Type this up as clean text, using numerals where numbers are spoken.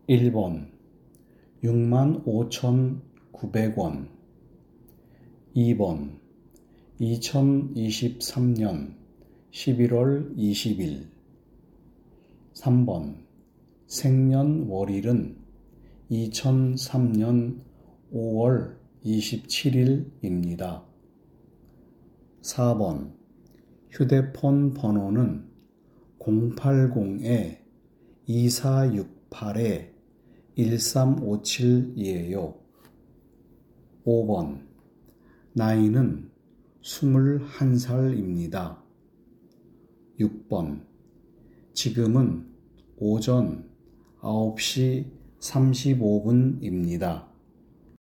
1번 65,900원 2번 2023년 11월 20일 3번 생년월일은 2003년 5월 27일입니다. 4번 휴대폰 번호는 080-2468-1357이에요. 5번 나이는 21살입니다. 6번 지금은 오전 9시 35분입니다.